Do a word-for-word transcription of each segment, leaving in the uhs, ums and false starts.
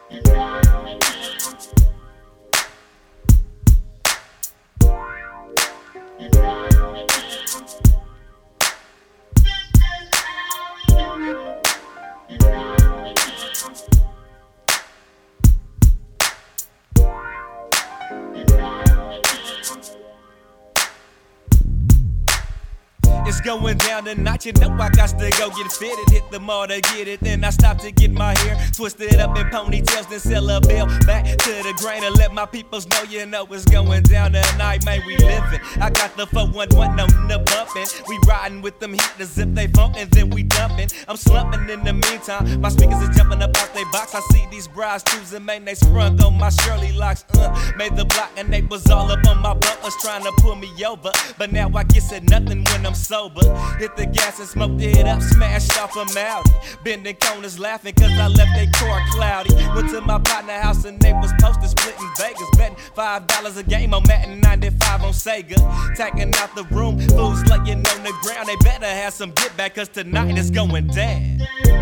It's going down tonight, you know I got to go get fitted. Hit the mall to get it, then I stop to get my hair twisted up in ponytails, then sell a bill back to the grain and let my peoples know, you know it's going down tonight, man, we living. I got the four one one on the bumpin', we riding with them heaters if they funkin', then we dumpin'. I'm slumpin' in the meantime, my speakers are jumping up out they box. I see these brides choosing, man, they sprung on my Shirley locks, uh, made the block and they was all up on my bumpers trying to pull me over, but now I guess it nothing when I'm sober. Hit the gas and smoked it up, smashed off a Maudi. Bending corners laughing cause I left they car cloudy. Went to my partner house and they was posted splitting Vegas. Betting five dollars a game on Madden ninety-five on Sega. Tacking out the room, fools laying on the ground. They better have some get back cause tonight it's going down.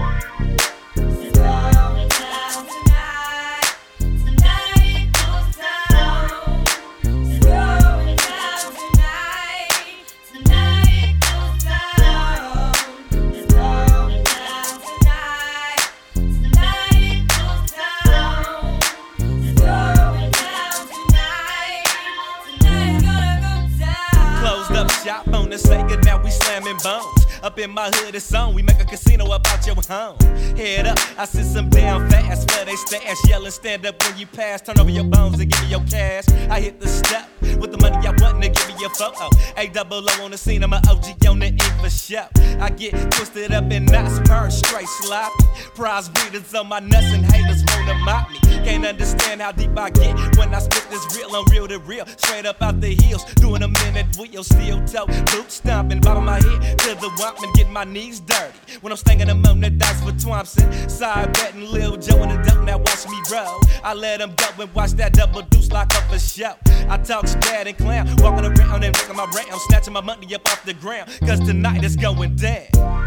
Shop on the Sega, now we slamming bones. Up in my hood, it's on. We make a casino up out your home. Head up, I sit some down fast for they stash. Yelling, stand up when you pass. Turn over your bones and give me your cash. I hit the step with the money I want to give me your photo. A double O on the scene, I'm a O G on the ink for show. I get twisted up in knots, purse straight sloppy. Prize breeders on my nuts and haters wanna mock me. Can't understand how deep I get when I spit this real on real to real. Straight up out the heels, doing a minute wheel, steel toe, boot stomping, bob my head to the wop and get my knees dirty. When I'm stanging them on the dice for Thompson, side betting Lil Joe and the duck, now watch me roll. I let them go and watch that double deuce lock up a show. I talk bad and clown, walking around and making my round, snatching my money up off the ground, cause tonight it's going down.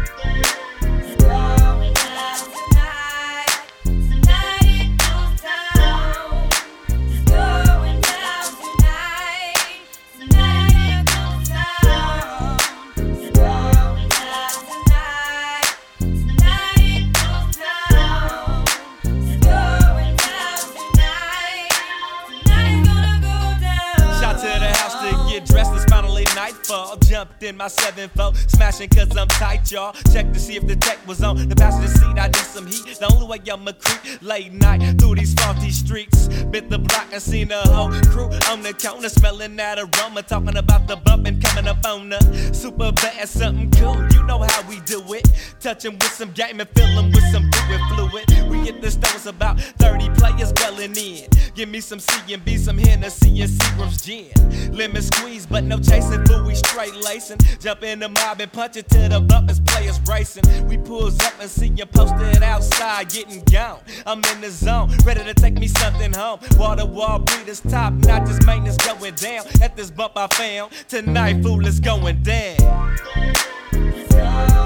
Dressed as finally nightfall, jumped in my seven four, smashing cause I'm tight, y'all. Check to see if the tech was on the passenger seat. I need some heat. The only way I'ma creep late night through these faulty streets. Bit the block and seen the whole crew on the corner, smelling that aroma, talking about the bumping coming up on the super bad, something cool. You know how we do it. Touch 'em with some game and fill 'em with some fluid fluid. We hit the stores about thirty players belling in. Give me some C and B, some Hennessy and Seagram's gin. Lemon squeeze, but no chasing, boo, we straight lacing. Jump in the mob and punch it to the bumpers, players racing. We pulls up and see you posted outside, getting gone. I'm in the zone, ready to take me something home. Wall to wall breeders, top notch, this maintenance going down. At this bump I found, tonight, fool, is going down.